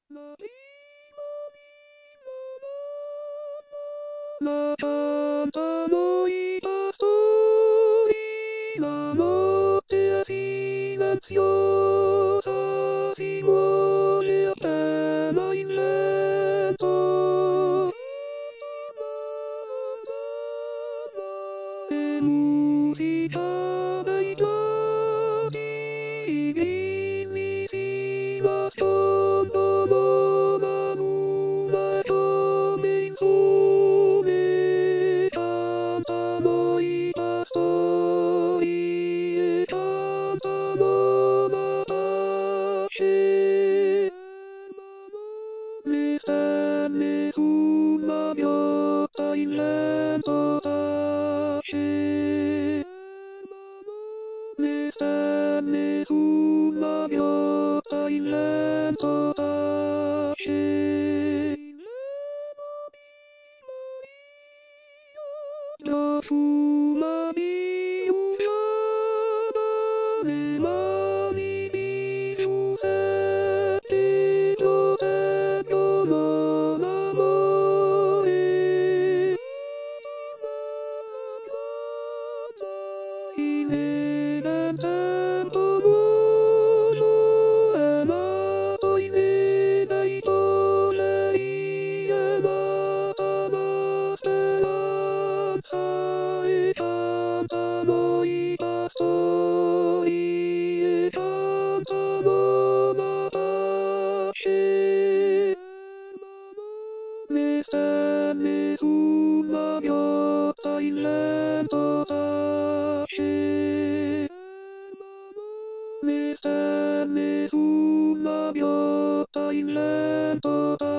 La cantano i pastori, la notte è silenziosa, si muove appena il vento. E musica dai giorni, i grilli si nascondono, la luna è come il sole, cantano i pastori e cantano la pace. Le stelle sulla viotta il vento tace. Le stelle sulla viotta il vento tace. Già fuma di usciata le mani di Giuseppe proteggono l'amore. Il tempo buono è nato in dei toneri, è nata la speranza e cantano i pastori e cantano la pace. Le stelle sulla viotta il vento tace. Le stelle sulla viotta il vento tace.